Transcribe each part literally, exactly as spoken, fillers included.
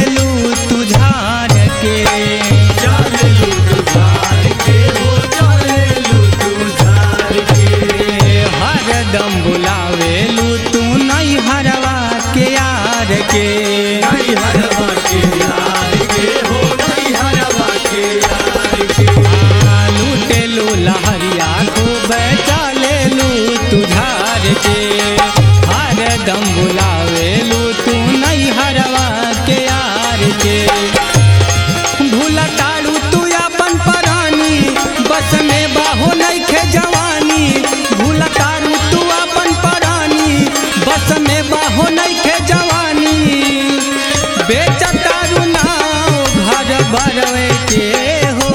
चलेलू तू झार के चलेलू तू झार के हो चलेलू तू झार के हरदम बुलावेलू तू नहीं हरवा के यार के नहीं हरवा के यार के हो नहीं हरवा के यार के लूटेलू लहरिया खूब चलेलू तू झार के हरदम बुलावेलू तू नहीं हरवा के यार के भूलताड़ू तू अपन परानी बस में बाहो नइखे जवानी भूलताड़ू तू अपन परानी बस में बाहो नइखे जवानी बेचतारू नाव घर भरवे के हो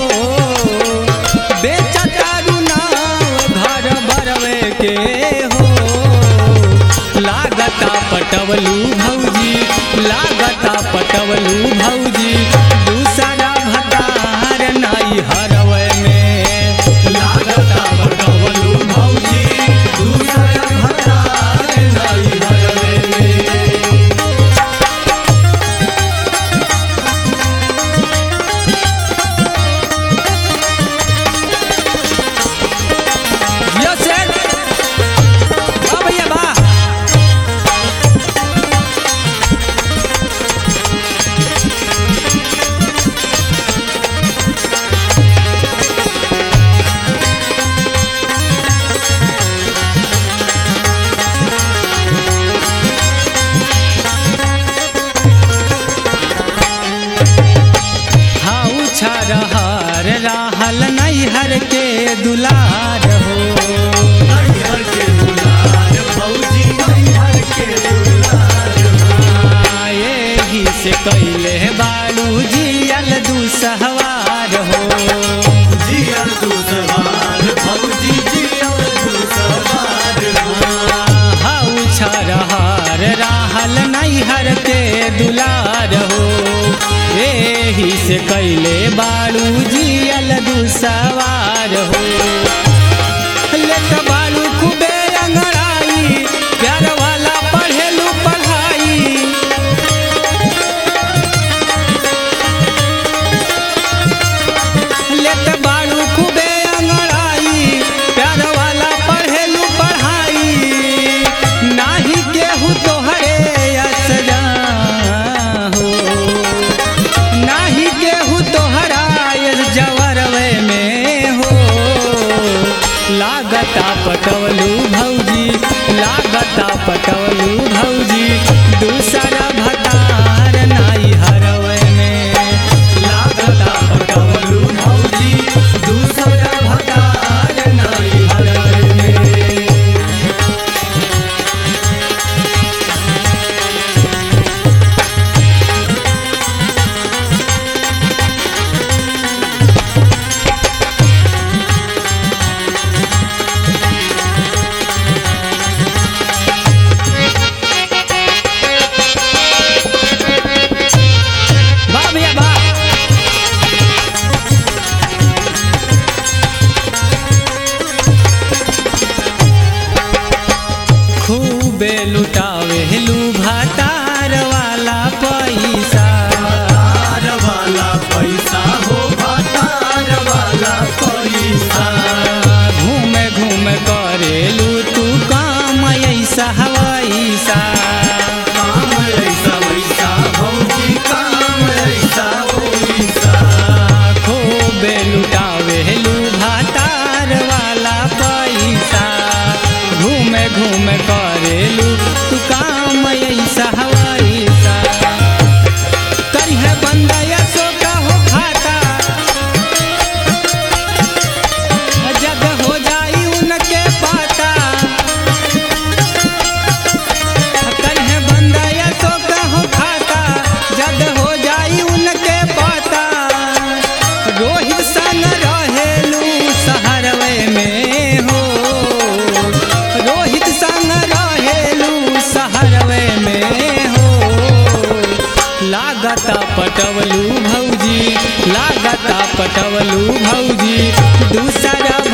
बेचतारू नाव घर भरवे के हो लागता पटवलू भौजी लागता पटवलू भौजी दूसरा भतार नाई हरवे में लागता पटवलू भौजी दूसरा भतार नाई हरवे में यो सेठ बा भैया बा हाउ छरहर रहल नैहर के दुलार हो नैहर के दुलार भौजी नैहर के दुलार एही से कैले बालू जियल दुसहवार हो जियल तू सवार भौजी जियल तू सवार हाउ छरहर रहल नैहर के दुलार हो एही से कैले बालू जियल दुसवार हो लेत बालू खूबे अंगड़ाई प्यार वाला पढ़ेलू पढ़ाई लेत बालू खूबे अंगड़ाई प्यार वाला पढ़ेलू पढ़ाई नाही केहू तोहरे असरा हो नाही केहू तोहरा इस जवरवे में हो लागता पटवलू भौजी लागता पटवलू भौजी दूसरा भतार नाई हरवे में लागता पटवलू भौजी दूसरा भतार नाई हरवे में बा भैया बा खूबे लुटावेलू भतार वाला पैसा भतार वाला पैसा हो भतार वाला पैसा घूमे घूमे करेलू तू काम ऐसा वैसा काम ऐसा वैसा भौजी काम ऐसा वैसा खूबे लुटावेलू भतार वाला पैसा घूमे घूमे करेलू तू काम ऐसा वैसा करिहे बंदा या सो का हो खाता जग हो जाई उनके पाता करिहे बंदा या सो का हो खाता जग हो जाई उनके पाता रोहित संग रहेलू सहरवे में हो रोहित संग रहेलू सहरवे में हो लागता पटवलू भौजी लागता पटवलू भौजी दूसरा